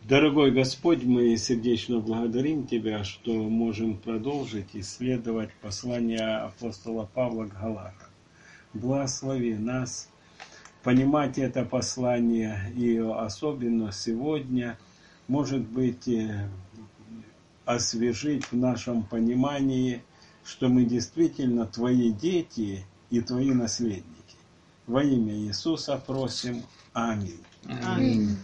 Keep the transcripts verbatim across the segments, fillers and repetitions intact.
Дорогой Господь, мы сердечно благодарим Тебя, что можем продолжить исследовать послание апостола Павла к Галатам. Благослови нас понимать это послание, и особенно сегодня, может быть, освежить в нашем понимании, что мы действительно Твои дети и Твои наследники. Во имя Иисуса просим. Аминь. Аминь.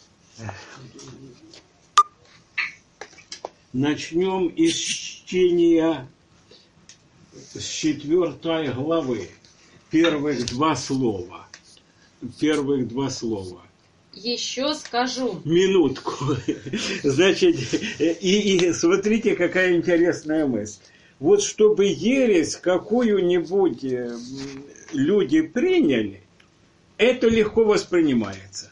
Начнем из чтения с четвертой главы. Первых два слова. Первых два слова. Еще скажу. Минутку. Значит, и, и смотрите, какая интересная мысль. Вот чтобы ересь какую-нибудь люди приняли, это легко воспринимается.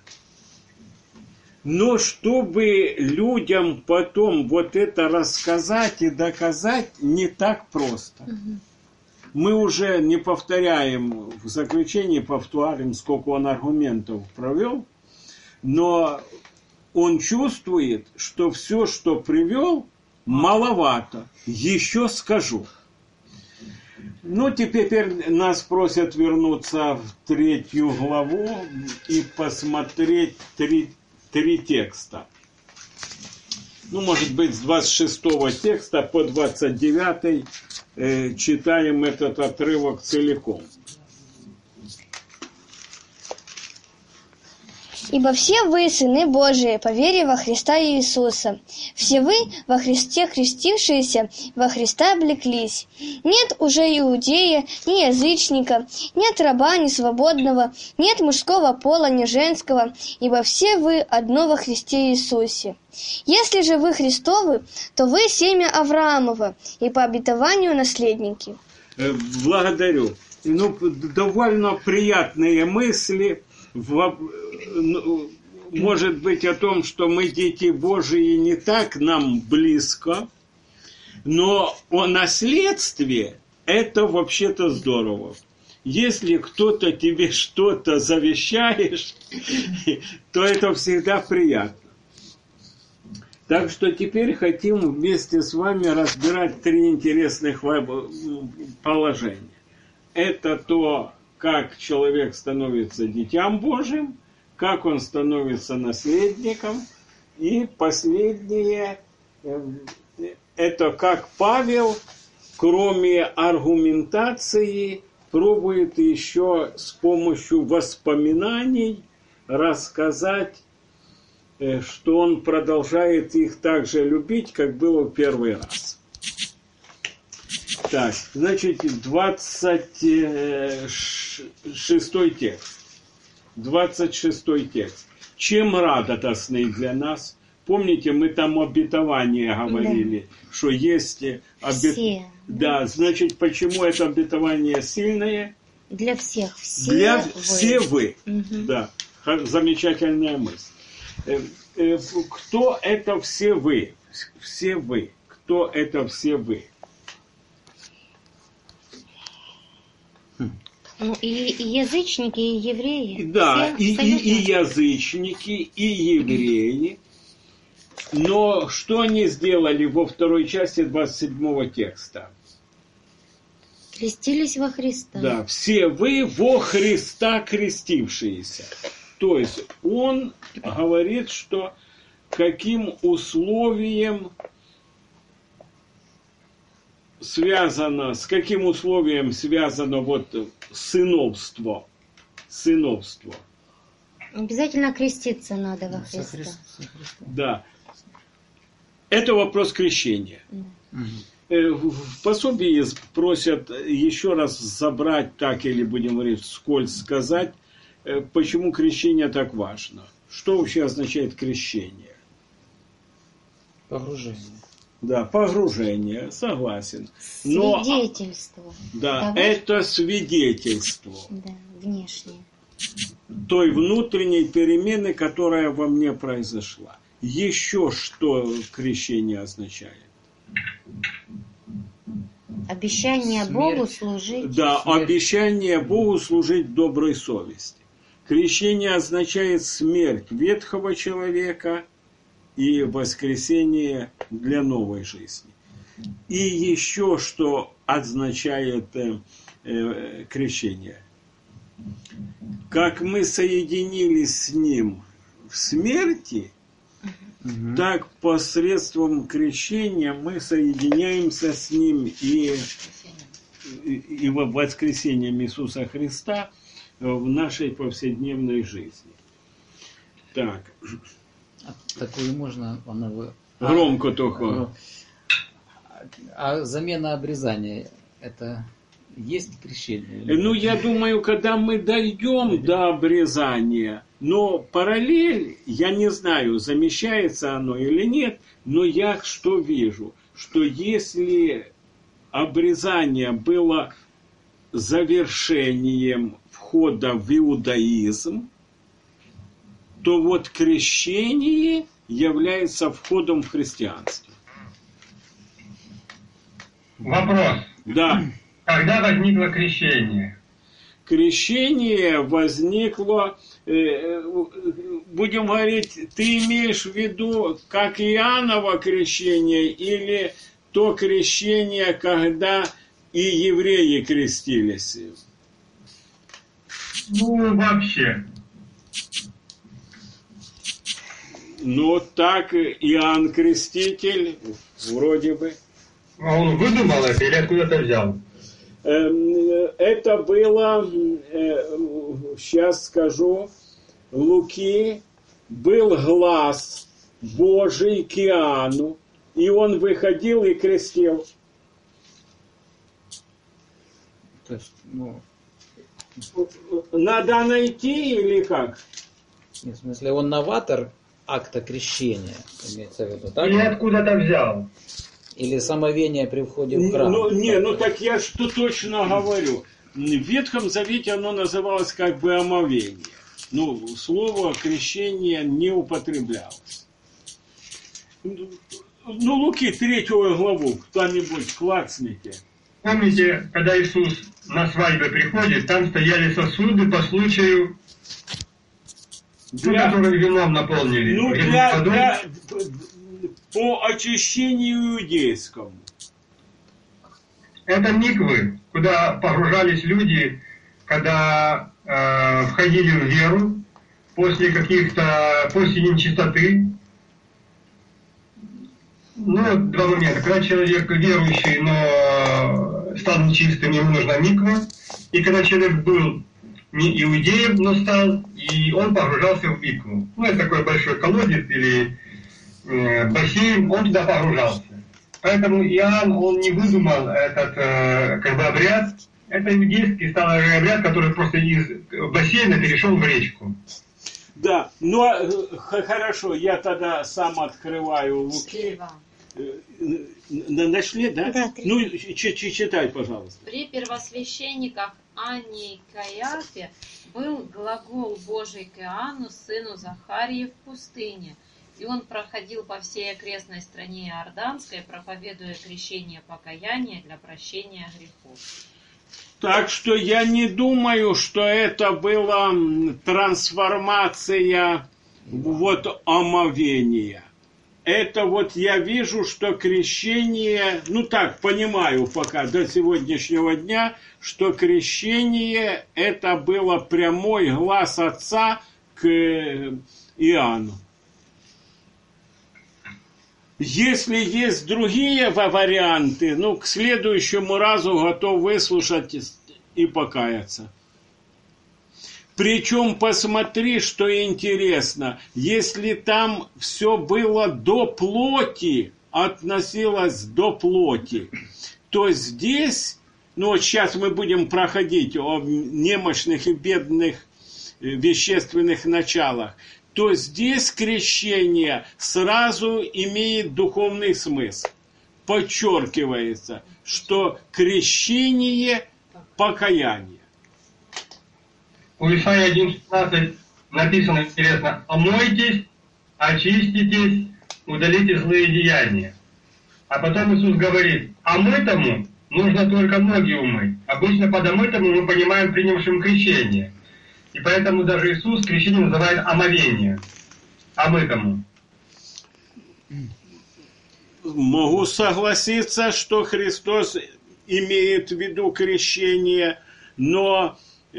Но чтобы людям потом вот это рассказать и доказать, не так просто. Угу. Мы уже не повторяем, в заключении повторим, сколько он аргументов провел, но он чувствует, что все, что привел, маловато. Еще скажу. Ну, теперь нас просят вернуться в третью главу и посмотреть три, три текста. Ну, может быть, с двадцать шестого текста по двадцать девятый э, читаем этот отрывок целиком. «Ибо все вы, сыны Божии, по вере во Христа Иисуса. Все вы, во Христе хрестившиеся, во Христа облеклись. Нет уже иудея, ни язычника, нет раба, ни свободного, нет мужского пола, ни женского, ибо все вы одно во Христе Иисусе. Если же вы Христовы, то вы семя Авраамова и по обетованию наследники». Благодарю. Ну, довольно приятные мысли. В, может быть, о том, что мы дети Божии, не так нам близко, но о наследстве это вообще-то здорово. Если кто-то тебе что-то завещаешь, то это всегда приятно. Так что теперь хотим вместе с вами разбирать три интересных положения. Это то, как человек становится дитям Божьим, как он становится наследником, и последнее, это как Павел, кроме аргументации, пробует еще с помощью воспоминаний рассказать, что он продолжает их так же любить, как было в первый раз. Так, значит, двадцать шестой текст. двадцать шестой текст. Чем радостный для нас? Помните, мы там обетование говорили, да. Что есть обетование. Да, значит, почему это обетование сильное? Для всех. Все для вы. Все вы. Угу. Да, замечательная мысль. Кто это все вы? Все вы. Кто это все вы? Ну, и, и язычники, и евреи. Да, и, и, и язычники, и евреи. Но что они сделали во второй части двадцать седьмого текста? Крестились во Христа. Да, все вы во Христа крестившиеся. То есть он говорит, что каким условием связано, с каким условием связано вот сыновство, сыновство. Обязательно креститься надо во Христа. Да. Это вопрос крещения. Да. В пособии просят еще раз забрать так, или будем говорить вскользь сказать, почему крещение так важно. Что вообще означает крещение? Погружение. Да, погружение, согласен. Но, свидетельство. Да, того, это свидетельство. Да, внешнее. Той внутренней перемены, которая во мне произошла. Еще что крещение означает? Обещание Смерть. Богу служить. Да, Смерть. обещание Богу служить доброй совести. Крещение означает смерть ветхого человека и воскресение для новой жизни. И еще что означает э, э, крещение. Как мы соединились с Ним в смерти, угу. так посредством крещения мы соединяемся с Ним и, и, и во воскресением Иисуса Христа в нашей повседневной жизни. Так. Такую можно, она... Громко а, только. А замена обрезания, это есть крещение? Ну, я думаю, когда мы дойдем до обрезания, но параллель, я не знаю, замещается оно или нет, но я что вижу, что если обрезание было завершением входа в иудаизм, то вот крещение является входом в христианство. Вопрос. Да. Когда возникло крещение? Крещение возникло, э, будем говорить, ты имеешь в виду как Иоанново крещение или то крещение, когда и евреи крестились? Ну, вообще. Ну, так Иоанн Креститель, вроде бы. А он выдумал это или откуда-то взял? Это было, сейчас скажу, Луки, был глаз Божий к Иоанну, и он выходил и крестил. То есть, ну... Надо найти или как? Нет, в смысле, он новатор акта крещения, имеется в виду, так? Или откуда-то взял? Или самовение при входе в храм? Ну, не, ну так я что точно говорю. В Ветхом Завете оно называлось как бы омовение. Ну, слово крещение не употреблялось. Ну, Луки, третью главу, кто-нибудь клацните. Помните, когда Иисус на свадьбе приходит, там стояли сосуды по случаю, для... которые вином наполнили. Ну, Вином для, водой. для, по очищению иудейскому. Это миквы, куда погружались люди, когда э, входили в веру после каких-то, после нечистоты. Ну, два момента. Когда человек верующий, но стал нечистым, ему нужна миква. И когда человек был не иудеем, но стал, и он погружался в микву. Ну, это такой большой колодец или э, бассейн, он туда погружался. Поэтому Иоанн, он не выдумал этот э, как бы обряд. Это иудейский стал обряд, который просто из бассейна перешел в речку. Да, ну хорошо, я тогда сам открываю Луки. Нашли, да? Да, ну, ч- ч- читай, пожалуйста. При первосвященниках Анне и Каиафе был глагол Божий к Иоанну, сыну Захарии, в пустыне. И он проходил по всей окрестной стране Иорданской, проповедуя крещение покаяния для прощения грехов. Так что я не думаю, что это была трансформация вот омовения. Это вот я вижу, что крещение, ну так, понимаю пока до сегодняшнего дня, что крещение это было прямой глаз Отца к Иоанну. Если есть другие варианты, ну, к следующему разу готов выслушать и покаяться. Причем посмотри, что интересно, если там все было до плоти, относилось до плоти, то здесь, ну вот сейчас мы будем проходить о немощных и бедных вещественных началах, то здесь крещение сразу имеет духовный смысл. Подчеркивается, что крещение – покаяние. У Исаии один шестнадцать написано, интересно, «Омойтесь, очиститесь, удалите злые деяния». А потом Иисус говорит, омытому нужно только ноги умыть. Обычно под омытому мы понимаем принявшим крещение. И поэтому даже Иисус крещение называет омовение. Омытому. Могу согласиться, что Христос имеет в виду крещение, но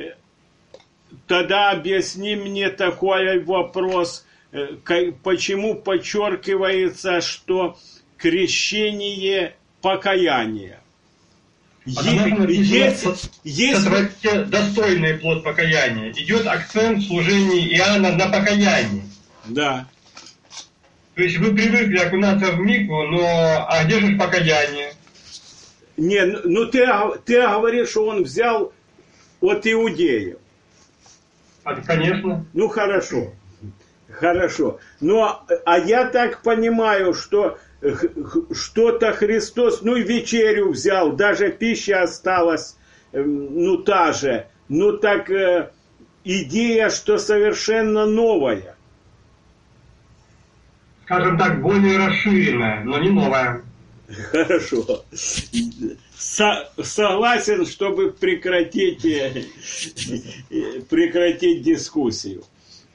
тогда объясни мне такой вопрос, почему подчеркивается, что крещение покаяние? Потому Есть, что есть... достойный плод покаяния. Идет акцент в служении Иоанна на покаянии. Да. То есть вы привыкли окунаться в микву, но а где же покаяние? Не, ну ты, ты говоришь, что он взял от иудеев. А, конечно. Ну хорошо. Хорошо. Но, а я так понимаю, что что-то Христос, ну и вечерю взял, даже пища осталась, ну та же. Ну так э, идея, что совершенно новая. Скажем так, более расширенная, но не новая. Хорошо. Со- согласен, чтобы прекратить, прекратить дискуссию.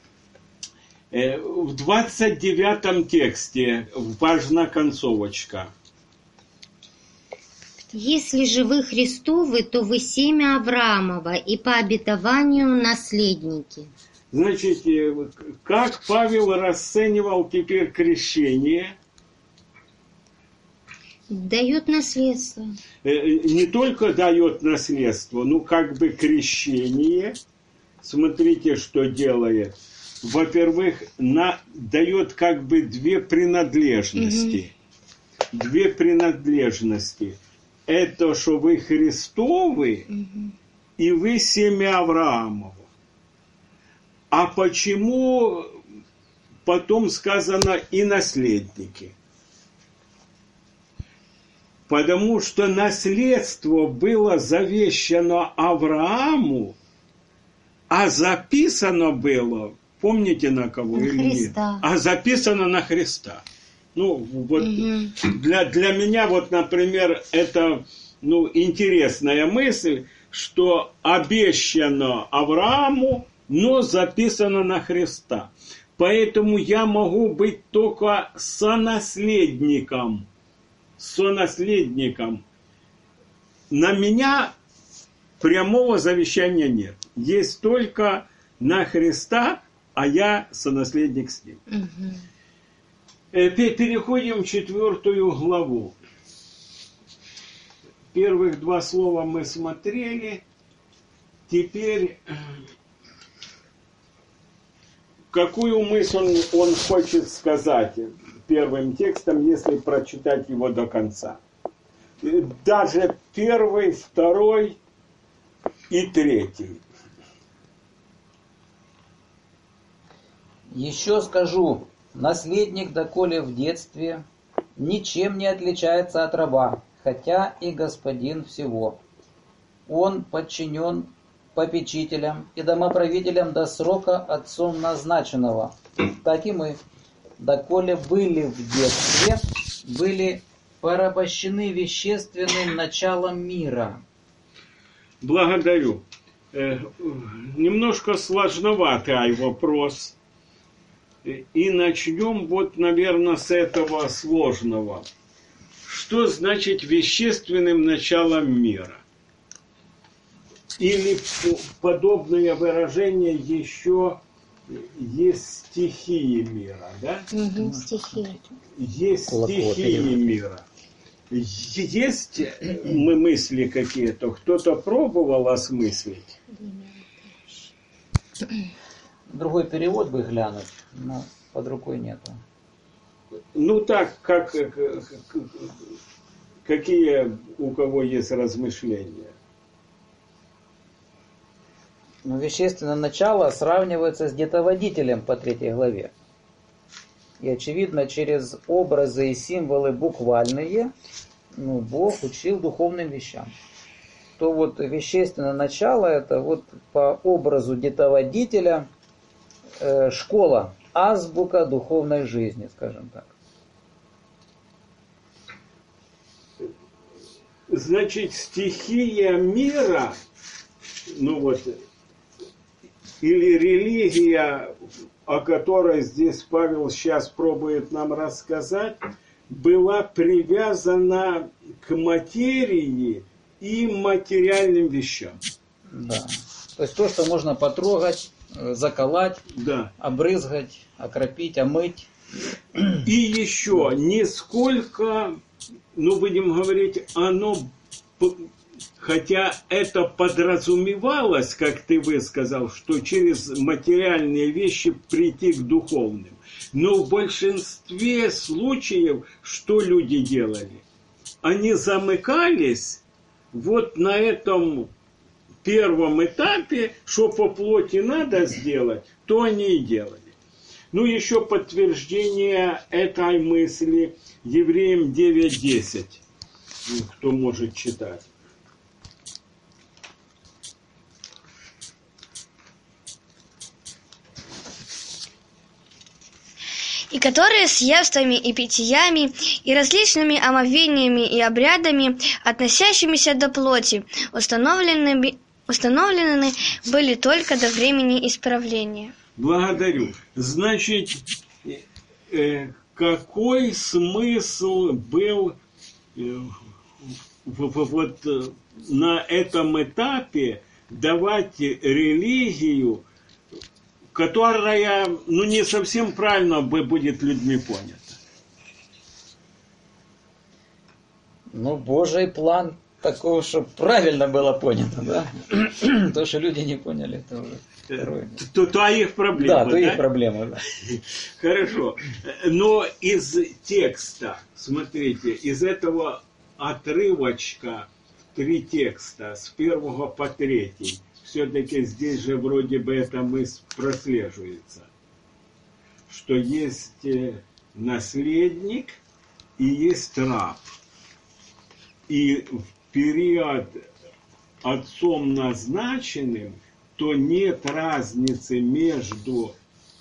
В двадцать девятом тексте важна концовочка. Если же вы Христовы, то вы семя Авраамова и по обетованию наследники. Значит, как Павел расценивал теперь крещение? Дает наследство. Не только дает наследство, но как бы крещение. Смотрите, что делает. Во-первых, на, дает как бы две принадлежности. Угу. Две принадлежности. Это, что вы Христовы, угу. и вы семя Авраамова. А почему потом сказано и наследники? Потому что наследство было завещано Аврааму, а записано было, помните на кого на или Христа. Нет? А записано на Христа. Ну, вот угу. для, для меня, вот, например, это ну, интересная мысль, что обещано Аврааму, но записано на Христа. Поэтому я могу быть только сонаследником. Сонаследником. На меня прямого завещания нет. Есть только на Христа, а я сонаследник с ним. Угу. Переходим в четвертую главу. Первых два слова мы смотрели. Теперь какую мысль он, он хочет сказать первым текстом, если прочитать его до конца? Даже первый, второй и третий. Еще скажу, наследник, доколе в детстве, ничем не отличается от раба, хотя и господин всего. Он подчинен попечителям и домоправителям до срока отцом назначенного. Так и мы, доколе были в детстве, были порабощены вещественным началом мира. Благодарю. Э, немножко сложноватый вопрос. И начнем вот, наверное, с этого сложного. Что значит вещественным началом мира? Или подобное выражение еще есть стихии мира, да? Угу, стихии. Есть стихии мира. Есть мы мысли какие-то? Кто-то пробовал осмыслить? Другой перевод бы глянуть, но под рукой нету. Ну так, как, какие у кого есть размышления? Но вещественное начало сравнивается с детоводителем по третьей главе. И очевидно, через образы и символы буквальные, ну, Бог учил духовным вещам. То вот вещественное начало, это вот по образу детоводителя э, школа, азбука духовной жизни, скажем так. Значит, стихия мира, ну вот, или религия о которой здесь Павел сейчас пробует нам рассказать, была привязана к материи и материальным вещам. Да. То есть то, что можно потрогать, заколоть, да. обрызгать, окропить, омыть. И еще нисколько, ну будем говорить, оно, хотя это подразумевалось, как ты высказал, что через материальные вещи прийти к духовным. Но в большинстве случаев что люди делали? Они замыкались вот на этом первом этапе, что по плоти надо сделать, то они и делали. Ну, еще подтверждение этой мысли Евреям девять десять, кто может читать. И которые с явствами и питьями, и различными омовениями и обрядами, относящимися до плоти, установлены, установлены были только до времени исправления. Благодарю. Значит, э, какой смысл был э, вот э, на этом этапе давать религию, которая, ну, не совсем правильно будет людьми понята? Ну, Божий план такой, чтобы правильно было понято, да? То, что люди не поняли, это уже второе. То, то их проблема, да? То да? их проблема, да. Хорошо. Но из текста, смотрите, из этого отрывочка три текста, с первого по третий, все-таки здесь же вроде бы эта мысль прослеживается, что есть наследник и есть раб. И в период отцом назначенным, то нет разницы между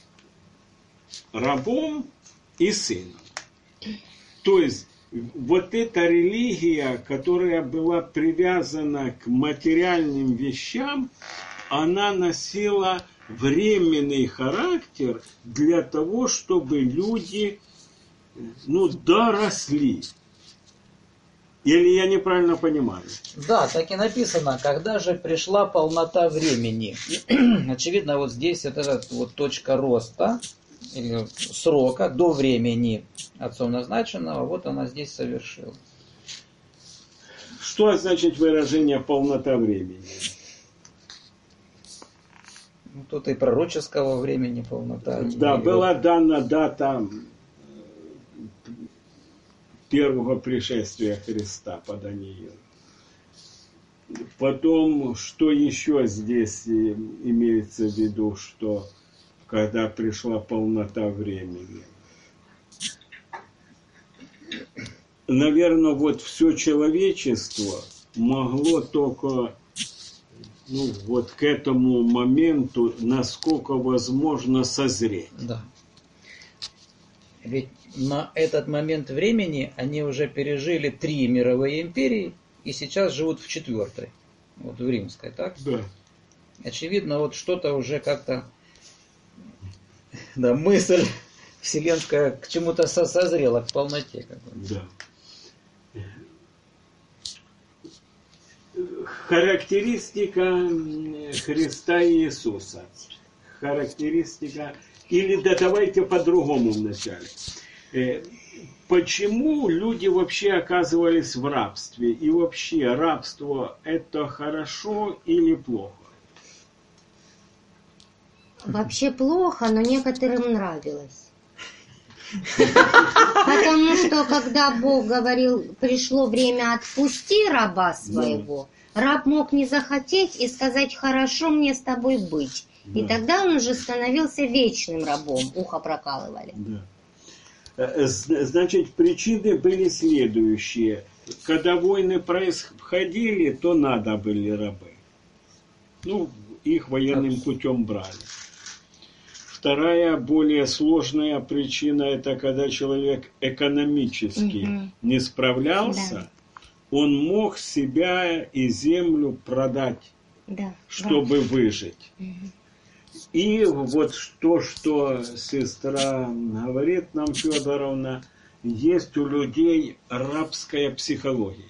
рабом и сыном. То есть вот эта религия, которая была привязана к материальным вещам, она носила временный характер для того, чтобы люди, ну, доросли. Или я неправильно понимаю? Да, так и написано, когда же пришла полнота времени. Очевидно, вот здесь это вот точка роста, или срока, до времени отцом назначенного, вот она здесь совершила. Что значит выражение полнота времени? Ну, тут и пророческого времени полнота. Да, и была вот... дана дата первого пришествия Христа по Даниилу. Потом, что еще здесь имеется в виду, что когда пришла полнота времени? Наверное, вот все человечество могло только, ну, вот к этому моменту, насколько возможно, созреть. Да. Ведь на этот момент времени они уже пережили три мировые империи и сейчас живут в четвертой, вот в римской, так? Да. Очевидно, вот что-то уже как-то, да, мысль вселенская к чему-то созрела, к полноте какой-то. Да. Характеристика Христа и Иисуса. Характеристика... Или да, давайте по-другому вначале. Почему люди вообще оказывались в рабстве? И вообще, рабство это хорошо или плохо? Вообще плохо, но некоторым нравилось. Потому что, когда Бог говорил, пришло время отпусти раба своего, раб мог не захотеть и сказать, хорошо мне с тобой быть. И Да. тогда он уже становился вечным рабом, ухо прокалывали. Да. Значит, причины были следующие. Когда войны происходили, то надо были рабы. Ну, их военным путем брали. Вторая, более сложная причина, это когда человек экономически Угу. не справлялся, Да. он мог себя и землю продать, Да. чтобы выжить. Мгм. И вот то, что сестра говорит нам, Федоровна, есть у людей рабская психология.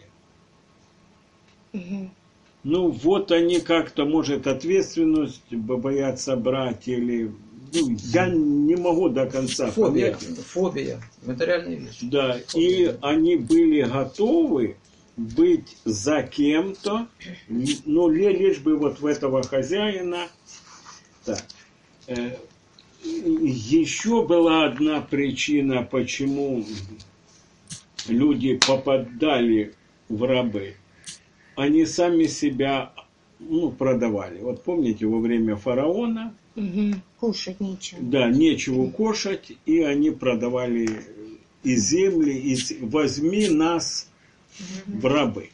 Мгм. Ну, вот они как-то, может, ответственность боятся брать или... Ну, я не могу до конца Фобия. понять. Фобия. Материальная вещь. Да, и они были готовы быть за кем-то, ну, лишь бы вот в этого хозяина. Так. Э, Еще была одна причина, почему люди попадали в рабы. Они сами себя, ну, продавали. Вот помните, во время фараона, Мгм. Кушать нечего. да, нечего кушать, и они продавали и земли, и с- возьми нас в рабы.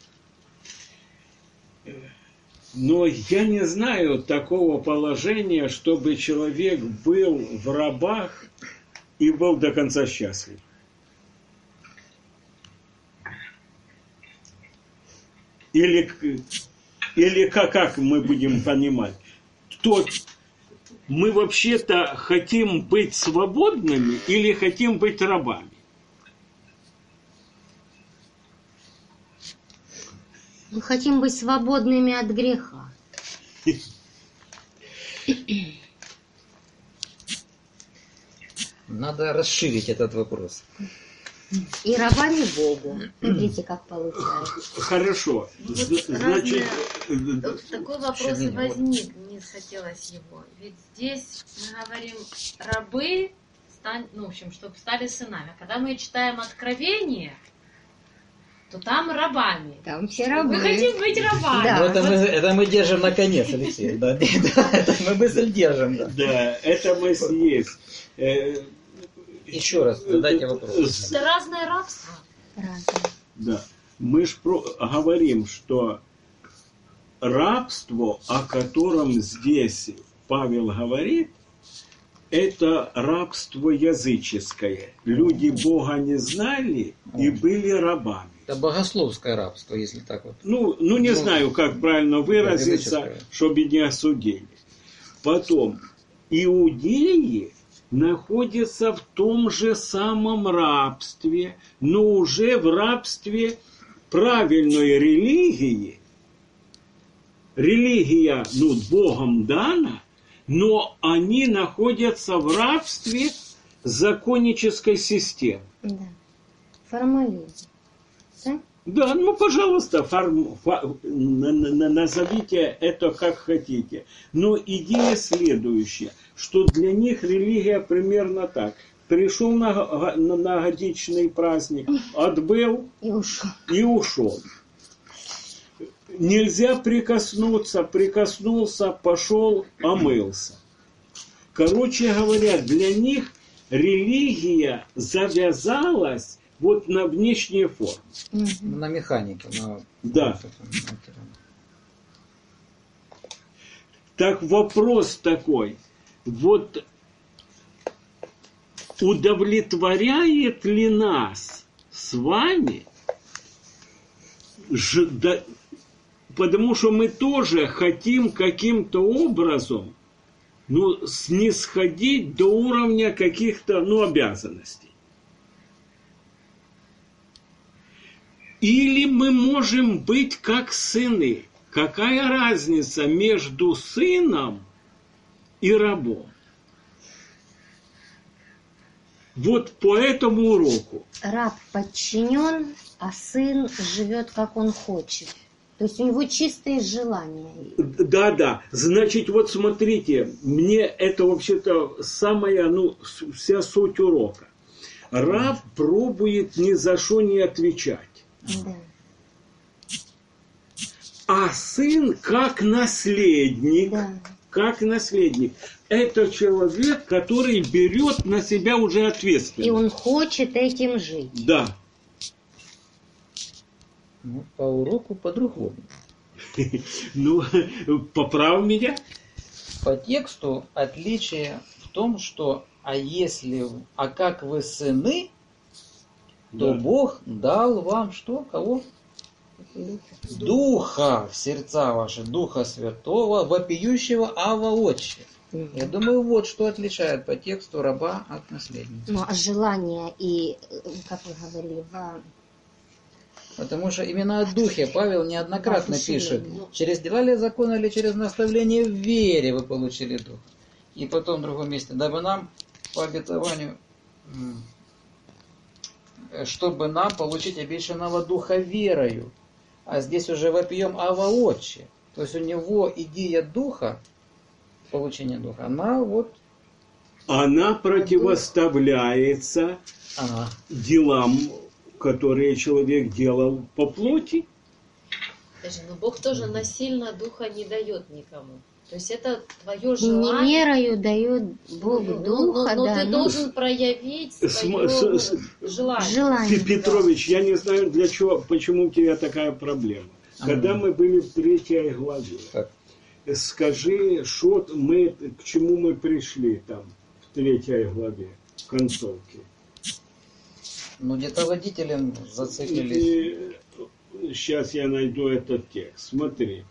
Но я не знаю такого положения, чтобы человек был в рабах и был до конца счастлив. Или, к- или как, как мы будем понимать? То мы вообще-то хотим быть свободными или хотим быть рабами? Мы хотим быть свободными от греха. Надо расширить этот вопрос. И рабами Богу. Смотрите, как получается. Хорошо. З- Значит, э, Вот такой вопрос и возник, не хотелось его. Ведь здесь мы говорим рабы, стань, ну, в общем, чтобы стали сынами. А когда мы читаем Откровение, то там рабами. Там все рабы. Мы хотим быть рабами. Да. Ну, это, Вот мы, это мы держим на конец, Алексей. Да, да, это мы мысль держим. Да. да, это мысль есть. Э, Еще раз задайте вопрос. это разное рабство. Разные. Да. Мы же говорим, что рабство, о котором здесь Павел говорит, это рабство языческое. Люди Бога не знали и были рабами. Это богословское рабство, если так вот. Ну, ну не Ну, знаю, как правильно выразиться, языческое. чтобы не осудили. Потом, иудеи находятся в том же самом рабстве, но уже в рабстве правильной религии. Религия, ну, Богом дана, но они находятся в рабстве законнической системы. Да. Формализм. Да? Да, ну, пожалуйста, форм- фа- на- на- назовите это как хотите. Но идея следующая, что для них религия примерно так. Пришел на, га- на, на годичный праздник, отбыл И ушел. и ушел. Нельзя прикоснуться, прикоснулся, пошел, омылся. Короче говоря, для них религия завязалась вот на внешние формы. Мгм. На механике. На... Да. Так вопрос такой, вот удовлетворяет ли нас с вами, ж- да- потому что мы тоже хотим каким-то образом, ну, снисходить до уровня каких-то, ну, обязанностей. Или мы можем быть как сыны. Какая разница между сыном и рабом? Вот по этому уроку. Раб подчинен, а сын живет, как он хочет. То есть у него чистые желания. Да-да, значит, вот смотрите, мне это вообще-то самая, ну, с- вся суть урока. Раб пробует ни за что не отвечать. Да. А сын, как наследник, Да. как наследник, это человек, который берет на себя уже И ответственность. он хочет этим жить. Да. Ну, по уроку по-другому. Ну, поправь меня. По тексту отличие в том, что а если, а как вы сыны, то Да. Бог дал вам что? Кого? Духа в сердца ваши, Духа Святого, вопиющего Ава Отче. Я думаю, вот что отличает по тексту раба от наследника. Ну, а желание и, э, как вы говорили, во... Потому что именно о духе Павел неоднократно Воодушевление. пишет. Через дела ли закона или через наставление в вере вы получили дух. И потом в другом месте. Дабы нам по обетованию, м, чтобы нам получить обещанного духа верою. А здесь уже вопием Ава Отче. То есть у него идея духа, получение духа, она вот... Она противоставляется Ага. делам, которые человек делал по плоти. Даже, но Бог тоже насильно духа не дает никому. То есть это твое Не желание. мерою дает Бог Ну, духа, но, но да. ты ну, должен проявить См- свое с- с- желание. желание. Пе- Петрович, я не знаю, для чего, почему у тебя такая проблема. Когда Ага. мы были в третьей главе, Так. скажи, что мы, к чему мы пришли там, в третьей главе, в концовке. Ну, где-то водителем зациклились. Сейчас я найду этот текст. Смотри.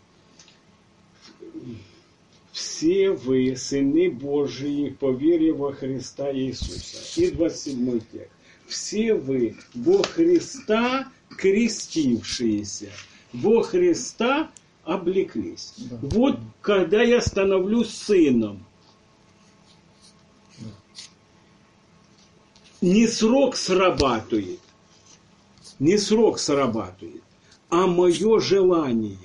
Все вы, сыны Божии, по вере во Христа Иисуса. И двадцать седьмой текст. Все вы во Христа крестившиеся, во Христа облеклись. Да. Вот когда я становлюсь сыном, не срок срабатывает, не срок срабатывает, а мое желание.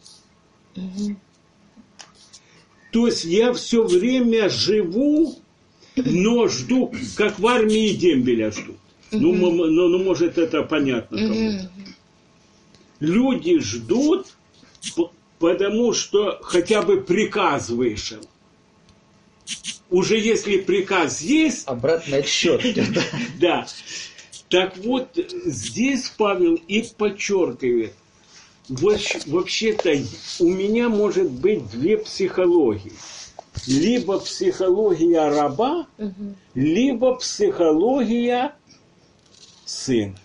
То есть я все время живу, но жду, как в армии дембеля ждут. Ну, м- ну, ну, может, это понятно кому-то. Люди ждут, п- потому что хотя бы приказ вышел. Уже если приказ есть, Обратный отсчет идет. да. Так вот, здесь Павел и подчеркивает, вообще- вообще-то у меня может быть две психологии. Либо психология раба, либо психология сына.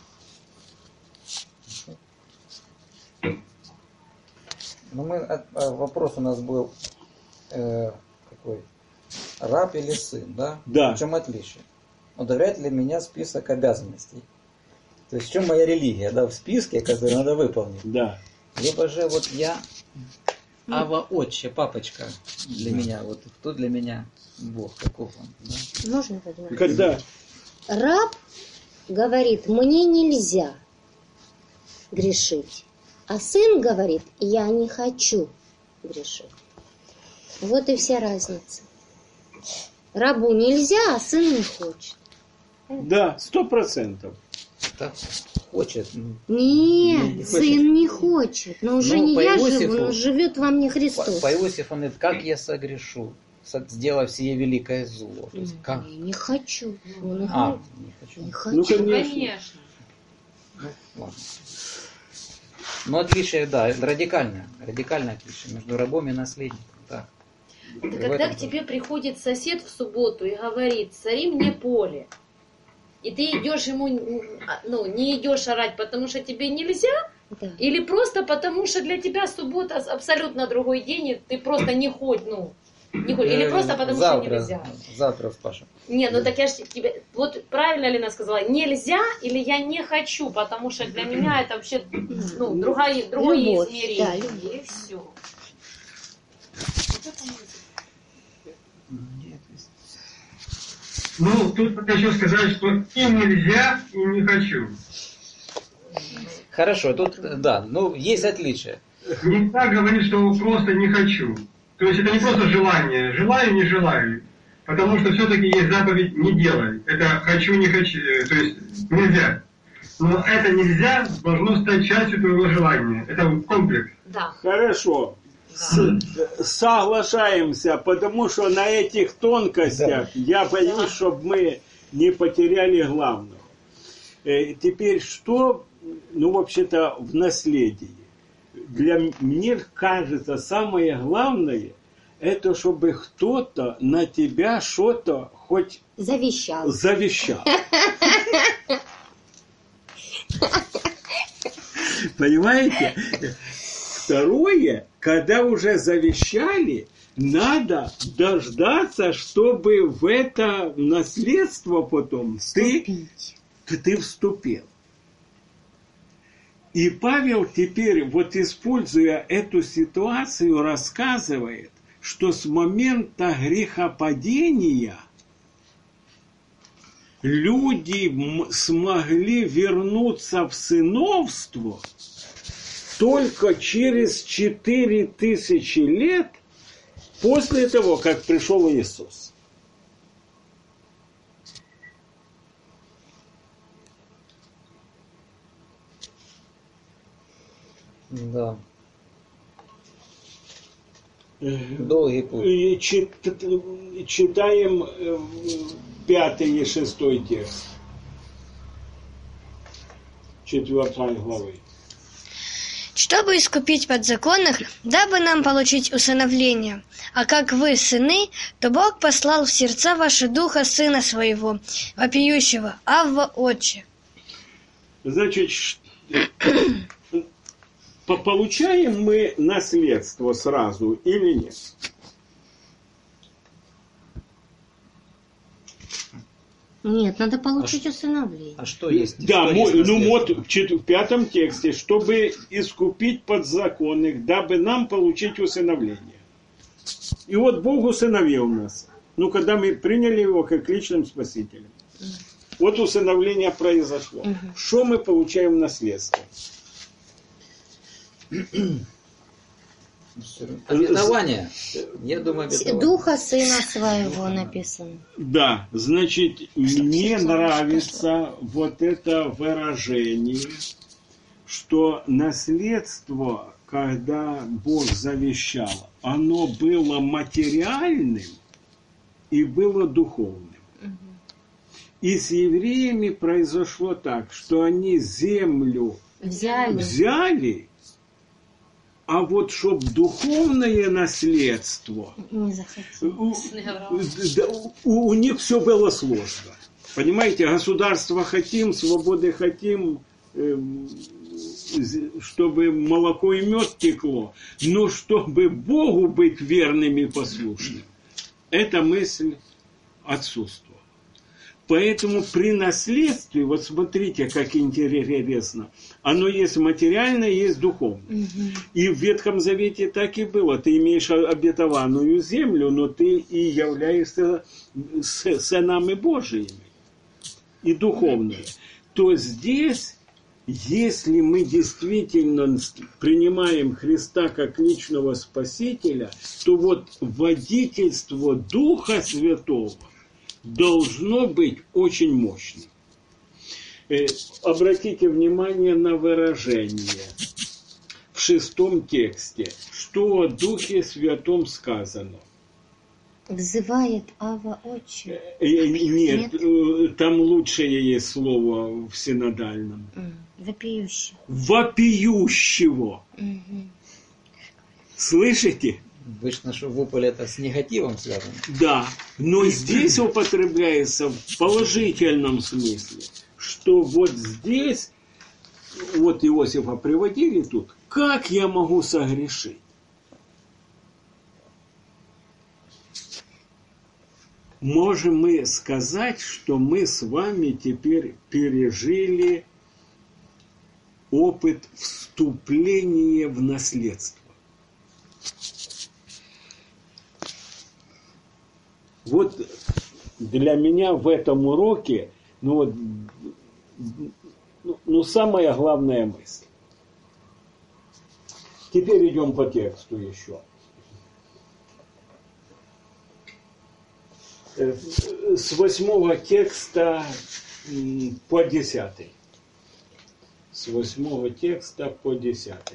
Ну, мы, от- а, вопрос у нас был э, какой? Раб или сын, да? Да. В чем отличие? Удовлетворяет ли меня список обязанностей? То есть в чем моя религия, да, в списке, который надо выполнить? Да. Либо же вот я Ава Отче, папочка для меня, вот кто для меня Бог, каков он, да? Можно, Владимир? Когда Раб говорит, мне нельзя грешить. А сын говорит, я не хочу грешить. Вот и вся разница. Рабу нельзя, а сын не хочет. да, сто процентов. Так, хочет. ну, Нет, Не сын не хочет. Но уже Ну, не по я Иосифу- живу, но живет во мне По, Христос. по Иосифу он говорит, как я согрешу, со- сделав сие великое зло. То есть как? Я не хочу. Он А, говорит, не хочу. не хочу. Ну, Ну, конечно. конечно. Ну, ладно. Но отличие, да, радикальное. Радикальное отличие между рабом и наследником. Да. Да И в когда этом к тебе приходит сосед в субботу и говорит, сори мне поле, и ты идешь ему, ну, не идешь орать, потому что тебе нельзя, Да. или просто потому что для тебя суббота абсолютно другой день, и ты просто не ходь, ну, не ходь, или Э, просто потому завтра, что нельзя. Завтра спрашиваю. Не, ну так я же тебе, вот правильно Лена сказала, нельзя или я не хочу, потому что для меня это вообще, ну, другое, другое Любовь, измерение. да, любовь. И все. Ну, тут хочу сказать, что и нельзя, и не хочу. Хорошо, тут, да, ну, есть отличие. Нельзя говорить, что просто не хочу. То есть это не просто желание. Желаю, не желаю. Потому что все-таки есть заповедь «не делай». Это «хочу, не хочу». То есть нельзя. Но это нельзя должно стать частью твоего желания. Это комплекс. Да. Хорошо. С- соглашаемся, потому что на этих тонкостях я боюсь, чтобы мы не потеряли главного. Э, Теперь что, ну вообще-то в наследии? Для мне кажется, самое главное, это чтобы кто-то на тебя что-то хоть Завещал. завещал. Понимаете? Второе, когда уже завещали, надо дождаться, чтобы в это наследство потом ты, ты, ты вступил. И Павел теперь, вот используя эту ситуацию, рассказывает, что с момента грехопадения люди смогли вернуться в сыновство только через четыре тысячи лет после того, как пришел Иисус. Да. Долгий путь. И читаем пятый и шестой текст четвертой главы. Чтобы искупить подзаконных, дабы нам получить усыновление. А как вы сыны, то Бог послал в сердца ваши Духа Сына Своего, вопиющего: Авва, Отче. Значит, получаем мы наследство сразу или нет? Нет, надо получить усыновление. А что есть? Да, что мой, есть ну вот в, чет- в пятом тексте, чтобы искупить подзаконных, дабы нам получить усыновление. И вот Бог усыновил нас. Ну, когда мы приняли Его как личным Спасителем. Вот усыновление произошло. Что мы получаем в наследство? Обетование. Я думаю, обетование. Духа Сына Своего написано. Да, значит, мне нравится вот это выражение, что наследство, когда Бог завещал, оно было материальным и было духовным. И с евреями произошло так, что они землю Взяли. взяли, а вот чтоб духовное наследство, Не захотели. у, да, у, у них все было сложно. Понимаете, государство хотим, свободы хотим, э, чтобы молоко и мед текло, но чтобы Богу быть верным и послушным, эта мысль отсутствует. Поэтому при наследстве, вот смотрите, как интересно, оно есть материальное, есть духовное. Угу. И в Ветхом Завете так и было. Ты имеешь обетованную землю, но ты и являешься сынами Божиими. И духовные. То здесь, если мы действительно принимаем Христа как личного Спасителя, то вот водительство Духа Святого должно быть очень мощным. Э, обратите внимание на выражение в шестом тексте, что о Духе Святом сказано. Взывает Авва, Отче. Э, нет, нет, там лучшее есть слово в синодальном. Вопиющего. Вопиющего. Угу. Слышите? Обычно, что вопль это с негативом связано. Да, но здесь употребляется в положительном смысле, что вот здесь, вот Иосифа приводили тут, как я могу согрешить? Можем мы сказать, что мы с вами теперь пережили опыт вступления в наследство. Вот для меня в этом уроке, ну вот, ну, самая главная мысль. Теперь идем по тексту еще. С восьмого текста по десятый. С восьмого текста по десятый.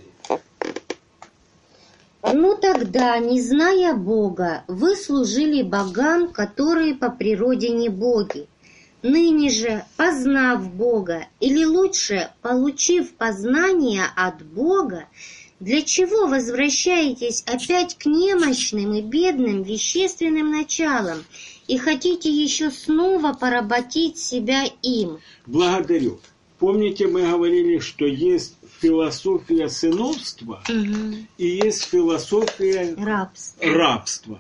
Ну тогда, не зная Бога, вы служили богам, которые по природе не боги. Ныне же, познав Бога, или лучше, получив познание от Бога, для чего возвращаетесь опять к немощным и бедным вещественным началам и хотите еще снова поработить себя им? Благодарю. помните, мы говорили, что есть философия сыновства Угу. и есть философия Рабство. рабства.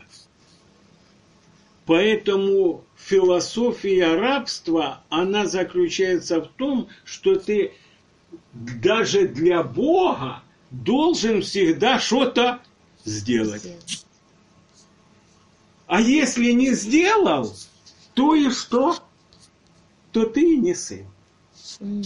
Поэтому философия рабства, она заключается в том, что ты даже для Бога должен всегда что-то сделать. А если не сделал, то и что? То ты и не сын. М.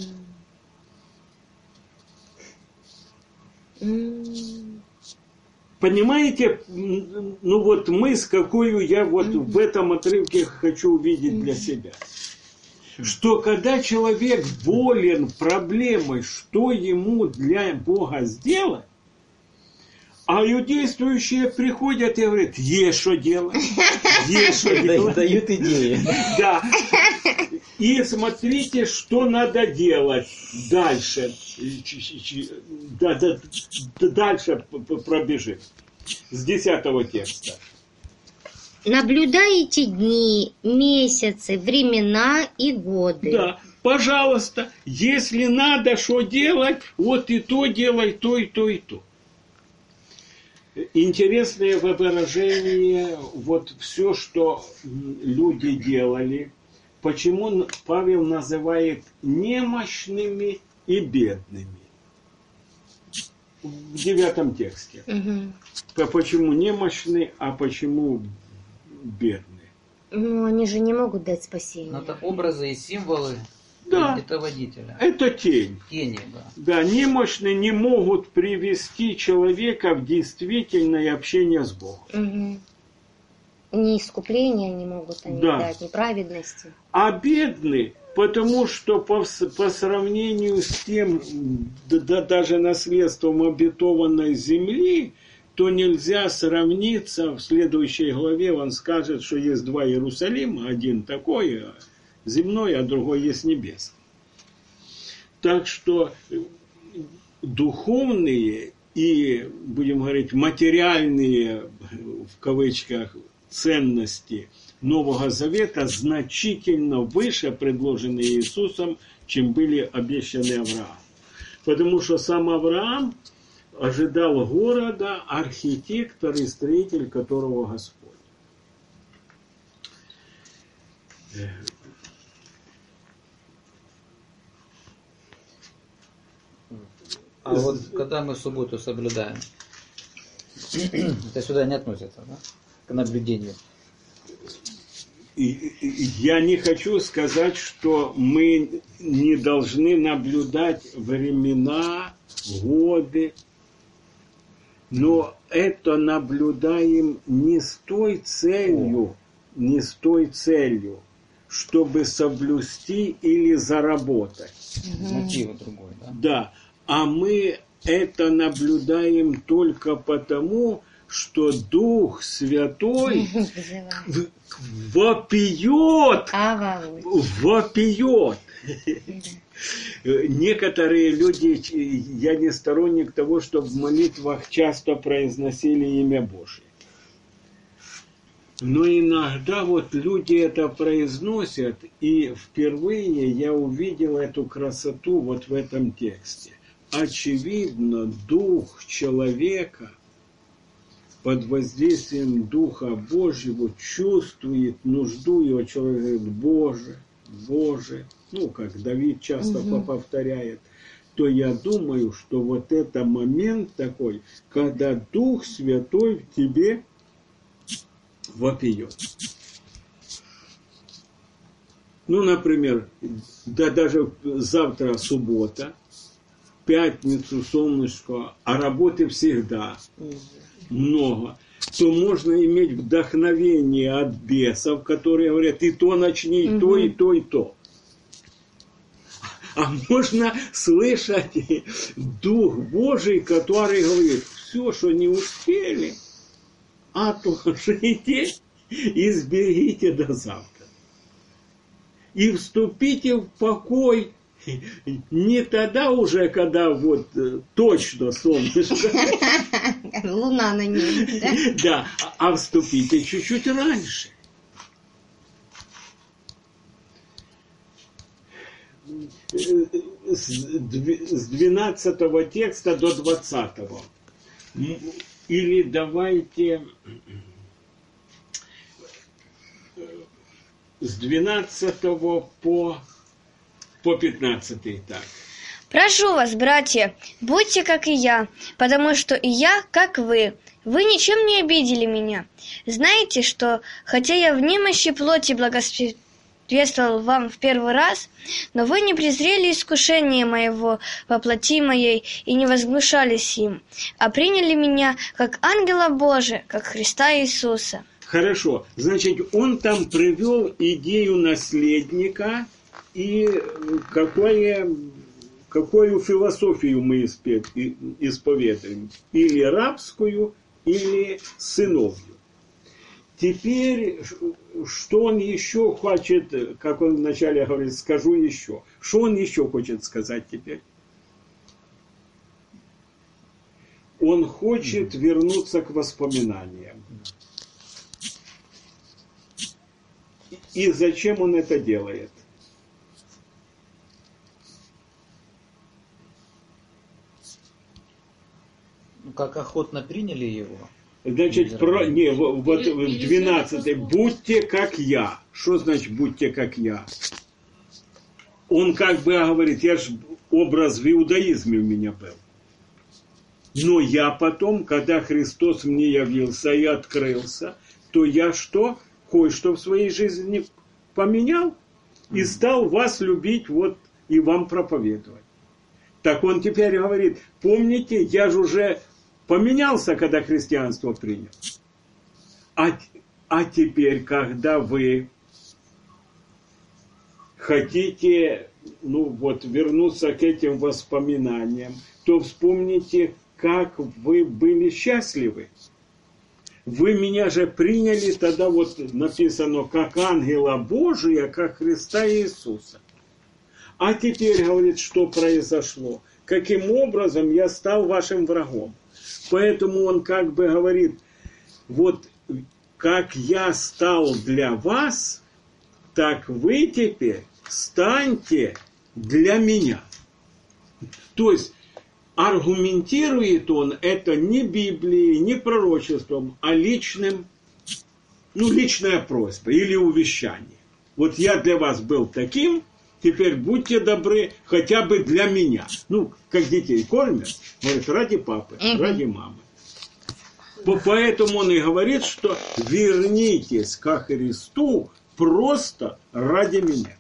М. Понимаете, ну вот мысль, какую я вот в этом отрывке хочу увидеть для себя. Что когда человек болен проблемой, что ему для Бога сделать, а иудействующие приходят и говорят, есть что делать, есть что делать. Дают идеи. Да. И смотрите, что надо делать дальше. Да, да, да, дальше пробежим. С десятого текста. Наблюдаете дни, месяцы, времена и годы. Да, пожалуйста, если надо что делать, вот и то делай, то и то и то. Интересное выражение, вот все, что люди делали, почему Павел называет немощными и бедными. В девятом тексте. Угу. Почему немощны, а почему бедные? Ну, они же не могут дать спасение. Но это образы и символы Да. это водителя. Это тень. Тени, да. Да, немощные не могут привести человека в действительное общение с Богом. Угу. Ни искупления не могут они Да. дать, ни праведности. А бедны, потому что по, по сравнению с тем, да, да, даже наследством обетованной земли, то нельзя сравниться. В следующей главе он скажет, что есть два Иерусалима, один такой земной, а другой есть небесный. Так что духовные и, будем говорить, материальные, в кавычках, ценности Нового Завета значительно выше предложены Иисусом, чем были обещаны Аврааму. Потому что сам Авраам ожидал города, архитектор и строитель которого Господь. А вот когда мы субботу соблюдаем, это сюда не относится, да? К наблюдению. И- и- Я не хочу сказать, что мы не должны наблюдать времена, годы, но это наблюдаем не с той целью, не с той целью, чтобы соблюсти или заработать. Мотив другой, да? Да, а мы это наблюдаем только потому, что Дух Святой Вызывает. в- вопиет, Ава, вопиет. Некоторые люди, я не сторонник того, чтобы в молитвах часто произносили имя Божие. Но иногда вот люди это произносят, и впервые я увидел эту красоту вот в этом тексте. Очевидно, дух человека под воздействием Духа Божьего чувствует нужду его. Человек говорит, Боже, Боже, ну, как Давид часто Мгм. повторяет, то я думаю, что вот это момент такой, когда Дух Святой в тебе вопиет. Ну, например, да даже завтра суббота, в пятницу солнышко, а работы всегда много, то можно иметь вдохновение от бесов, которые говорят, и то начни, и то, и то, и то. А можно слышать Дух Божий, который говорит, все, что не успели, отложите и сберите до завтра. И вступите в покой не тогда уже, когда вот э, точно солнышко, Луна на небе, да? да, а вступите чуть-чуть раньше. с двенадцатого текста до двадцатого. Или давайте с двенадцатого по, по пятнадцатый, так. Прошу вас, братья, будьте как и я, потому что и я, как вы. Вы ничем не обидели меня. Знаете, что, хотя я в немощи плоти благовествовал вам в первый раз, но вы не презрели искушение моего во плоти моей и не возгнушались им, а приняли меня как ангела Божия, как Христа Иисуса. Хорошо, значит, он там привел идею наследника и какое... какую философию мы исповедуем, или рабскую, или сыновью. Теперь, что он еще хочет, как он вначале говорит, скажу еще. Что он еще хочет сказать теперь? Он хочет вернуться к воспоминаниям. И зачем он это делает? Как охотно приняли его. Значит, про, не, вот в двенадцатой, будьте как я. Что значит будьте как я? Он как бы говорит, я же образ в иудаизме у меня был. Но я потом, когда Христос мне явился и открылся, то я что? Кое-что в своей жизни поменял и стал вас любить вот и вам проповедовать. Так он теперь говорит, помните, я же уже поменялся, когда христианство принял. А, а теперь, когда вы хотите, ну вот, вернуться к этим воспоминаниям, то вспомните, как вы были счастливы. Вы меня же приняли тогда, вот написано, как ангела Божия, как Христа Иисуса. А теперь, говорит, что произошло? Каким образом я стал вашим врагом? Поэтому он как бы говорит, вот как я стал для вас, так вы теперь станьте для меня. То есть аргументирует он это не Библией, не пророчеством, а личным, ну, личная просьба или увещание. Вот я для вас был таким, теперь будьте добры хотя бы для меня. Ну, как детей кормят, говорят, ради папы, mm-hmm. ради мамы. Поэтому он и говорит, что вернитесь ко Христу просто ради меня.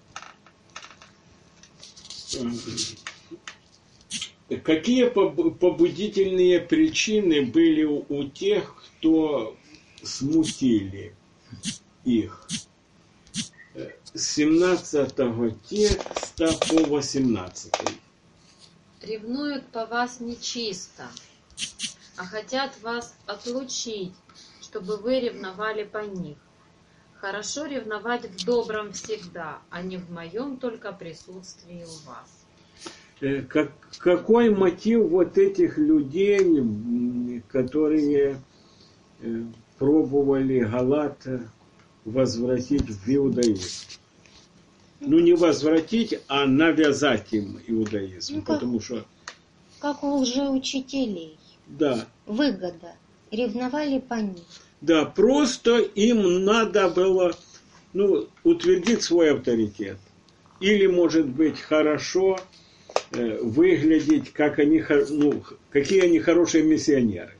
Какие побудительные причины были у тех, кто смутили их? С семнадцатого текста по восемнадцатый. Ревнуют по вас нечисто, а хотят вас отлучить, чтобы вы ревновали по них. Хорошо ревновать в добром всегда, а не в моем только присутствии у вас. Как, какой мотив вот этих людей, которые пробовали Галат возвратить в иудаизм? Ну, не возвратить, а навязать им иудаизм. Ну, как, потому что... Как у лжеучителей. Да. Выгода. Ревновали по них. Да, просто им надо было, ну, утвердить свой авторитет. Или, может быть, хорошо э, выглядеть, как они, ну, какие они хорошие миссионеры.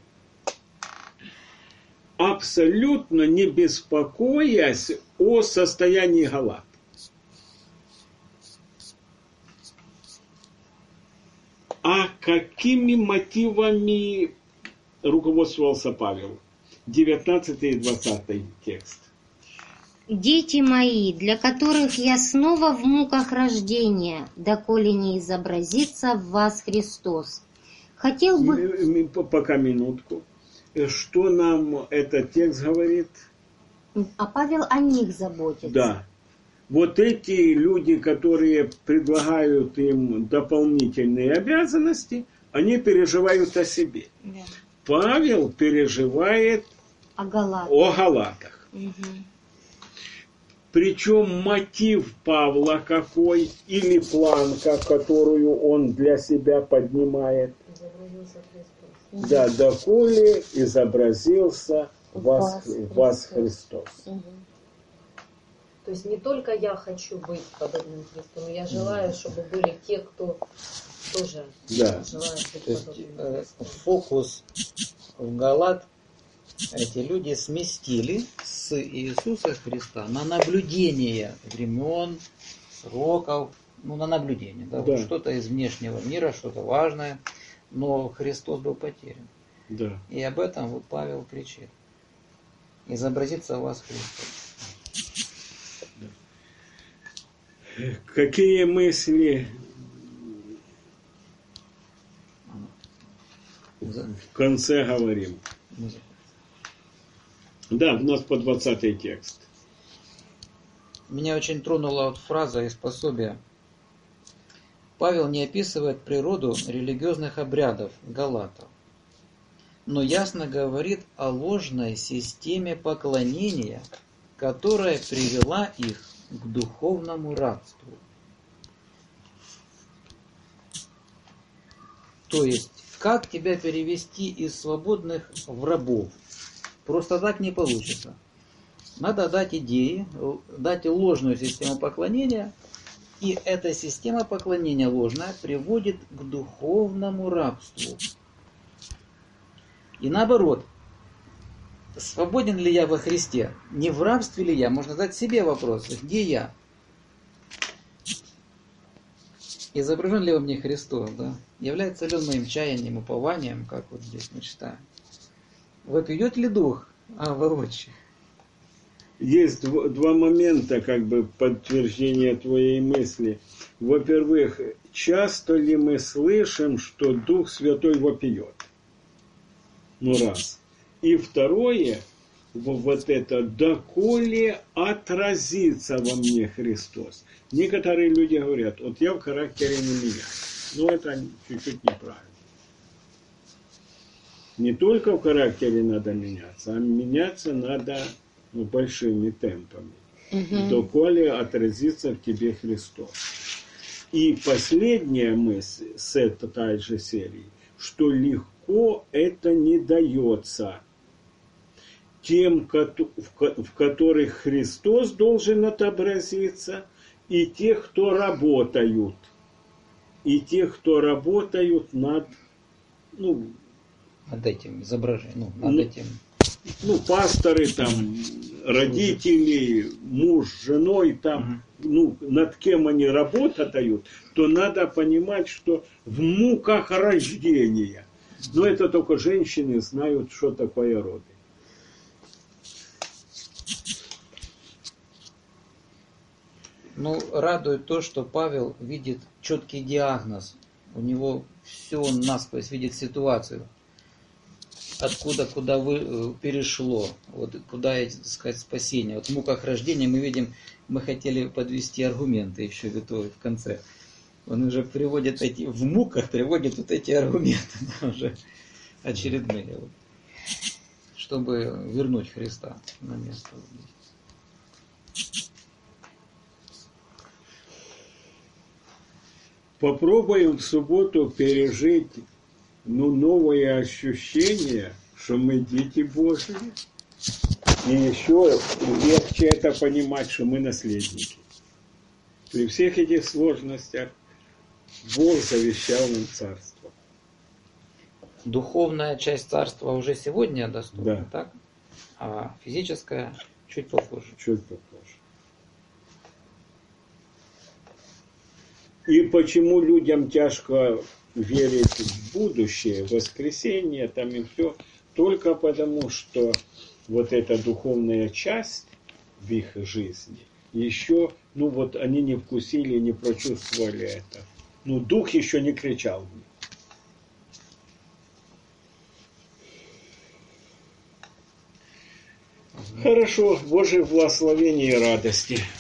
Абсолютно не беспокоясь о состоянии Галат. А какими мотивами руководствовался Павел? девятнадцатый и двадцатый текст. «Дети мои, для которых я снова в муках рождения, доколе не изобразится в вас Христос». Хотел бы... Пока минутку. Что нам этот текст говорит? А Павел о них заботится. Да. Вот эти люди, которые предлагают им дополнительные обязанности, они переживают о себе. Да. Павел переживает о Галатах. О Галатах. Угу. Причем мотив Павла какой, или планка, которую он для себя поднимает. Да, доколе изобразился вас, вас Христос. Угу. То есть не только я хочу быть подобным Христу, но я желаю, чтобы были те, кто тоже да. желает быть То есть, подобным э, Христу. фокус в Галат эти люди сместили с Иисуса Христа на наблюдение времен, сроков, ну на наблюдение, да, да. Вот что-то из внешнего мира, что-то важное, но Христос был потерян. Да. И об этом вот Павел кричит. Изобразится у вас Христос. Какие мысли в конце говорим? Да, у нас по двадцатый текст. Меня очень тронула вот фраза из пособия. Павел не описывает природу религиозных обрядов галатов, но ясно говорит о ложной системе поклонения, которая привела их к духовному рабству. То есть, как тебя перевести из свободных в рабов? Просто так не получится. Надо дать идеи, дать ложную систему поклонения, и эта система поклонения ложная приводит к духовному рабству. И наоборот, свободен ли я во Христе? Не в рабстве ли я? Можно задать себе вопрос, где я? Изображен ли во мне Христос? Да? Является ли он моим чаянием, упованием, как вот здесь мы читаем? Вопиет ли дух? А, воочию. Есть дв- два момента, как бы, подтверждения твоей мысли. Во-первых, часто ли мы слышим, что Дух Святой вопиет? Ну, раз. И второе, вот это, доколе отразится во мне Христос. Некоторые люди говорят, вот я в характере не меняю. Но это чуть-чуть неправильно. Не только в характере надо меняться, а меняться надо, ну, большими темпами. Угу. Доколе отразится в тебе Христос. И последняя мысль с этой же серии, что легко это не дается тем, в которых Христос должен отобразиться, и тех, кто работают. И тех, кто работают над, ну, над этим изображением, ну, над ну, этим. Ну, пасторы там, родители, муж с женой там, угу. Ну, над кем они работают, то надо понимать, что в муках рождения. Но это только женщины знают, что такое роды. Ну, радует то, что Павел видит четкий диагноз. У него все, он насквозь видит ситуацию. Откуда, куда вы, перешло, вот куда, так сказать, спасение. Вот в муках рождения мы видим, мы хотели подвести аргументы еще в конце. Он уже приводит эти, в муках приводит вот эти аргументы, уже очередные, вот, чтобы вернуть Христа на место. Попробуем в субботу пережить, ну, новое ощущение, что мы дети Божьи. И еще легче это понимать, что мы наследники. При всех этих сложностях Бог завещал нам царство. Духовная часть царства уже сегодня доступна, да. Так? А физическая чуть попозже. Чуть попозже. И почему людям тяжко верить в будущее, в воскресенье, там и все, только потому, что вот эта духовная часть в их жизни, еще, ну вот они не вкусили, не прочувствовали это. Ну, дух еще не кричал в них. Хорошо, Божие благословение и радости.